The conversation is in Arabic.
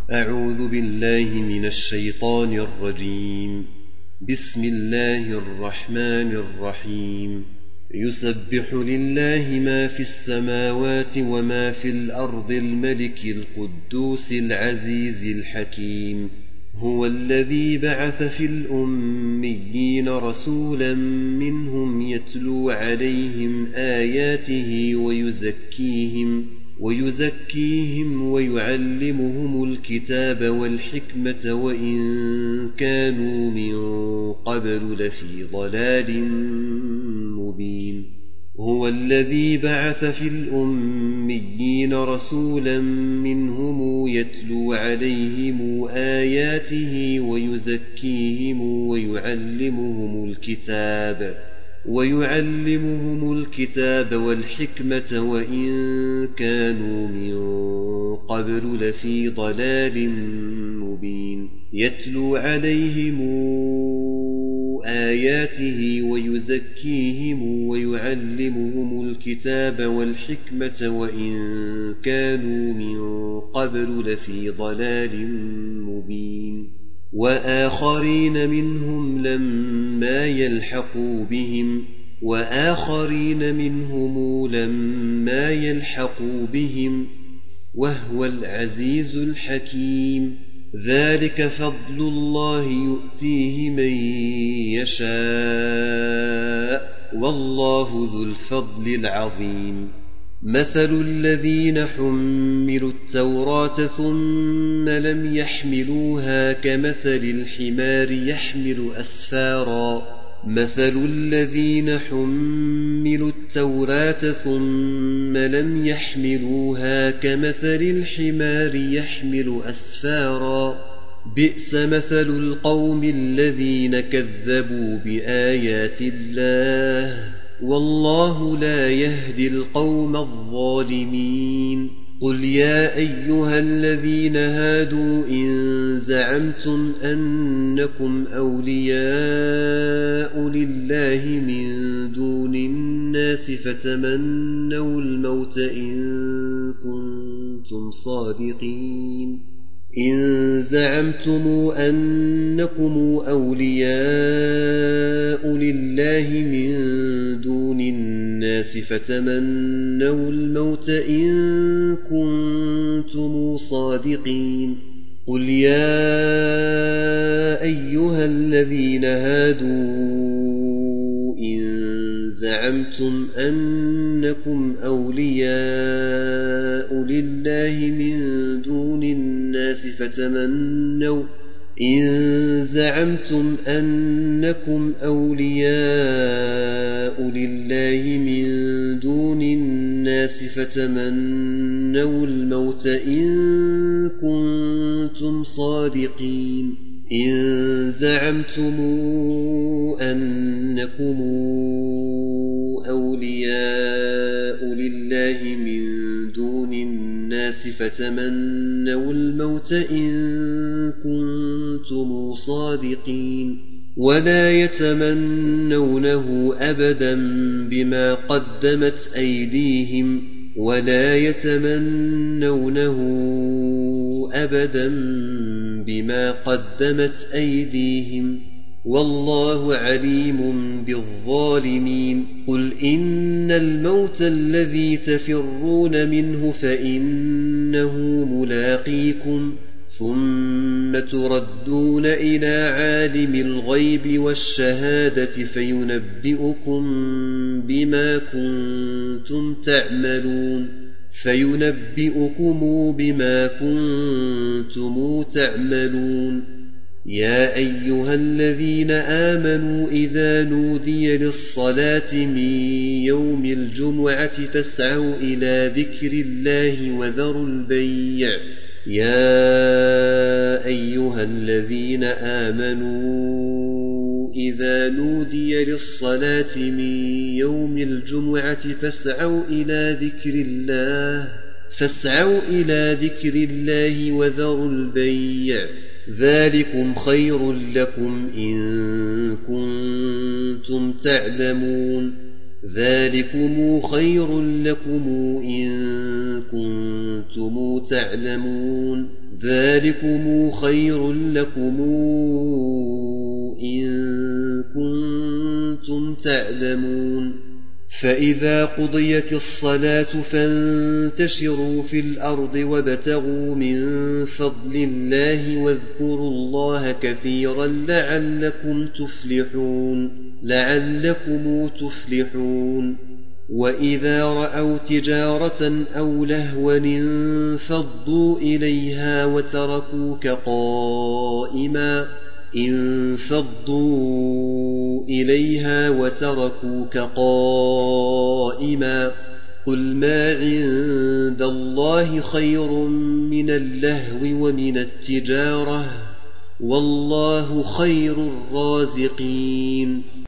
أعوذ بالله من الشيطان الرجيم. بسم الله الرحمن الرحيم. يسبح لله ما في السماوات وما في الأرض الملك القدوس العزيز الحكيم. هو الذي بعث في الأميين رسولا منهم يتلو عليهم آياته ويزكيهم ويعلمهم الكتاب والحكمة وإن كانوا من قبل لفي ضلال مبين. هو الذي بعث في الأميين رسولا منهم يتلو عليهم آياته ويزكيهم ويعلمهم الكتاب والحكمة وإن كانوا من قبل لفي ضلال مبين. يتلو عليهم آياته ويزكيهم ويعلمهم الكتاب والحكمة وإن كانوا من قبل لفي ضلال مبين. وآخرين منهم لما يلحقوا بهم وهو العزيز الحكيم. ذلك فضل الله يؤتيه من يشاء والله ذو الفضل العظيم. مثل الذين حملوا التوراة ثم لم يحملوها كمثل الحمار يحمل أسفارا بئس مثل القوم الذين كذبوا بآيات الله والله لا يهدي القوم الظالمين. قل يا أيها الذين هادوا إن زعمتم أنكم أولياء لله من دون الناس فتمنوا الموت إن كنتم صادقين. إن زعمتم أنكم أولياء لله من دون الناس فتمنوا الموت إن كنتم صادقين. قل يا أيها الذين هادوا إن زعمتم أنكم أولياء لله من دون الناس فتمنوا الموت إن كنتم صادقين. إن زعمتم أنكم أولياء لله من دون الناس فتمنوا الموت إن كنتم صادقين. ولا يتمنونه أبدا بما قدمت أيديهم والله عليم بالظالمين. قل إن الموت الذي تفرون منه فإنه ملاقيكم ثم تردون إلى عالم الغيب والشهادة فينبئكم بما كنتم تعملون. يا أيها الذين آمنوا إذا نودي للصلاة من يوم الجمعة فاسعوا إلى ذكر الله وذروا البيع. إذا نودي للصلاة من يوم الجمعة فاسعوا إلى ذكر الله وذروا البيع. ذلكم خير لكم إن كنتم تعلمون. ذلكم خير لكم إن كنتم تعلمون. ذلكم خير لكم إن كنتم تعلمون فإذا قضيت الصلاة فانتشروا في الأرض وابتغوا من فضل الله واذكروا الله كثيرا لعلكم تفلحون وإذا رأوا تجارة أو لهوا انفضوا إليها وتركوك قائما قل ما عند الله خير من اللهو ومن التجارة والله خير الرازقين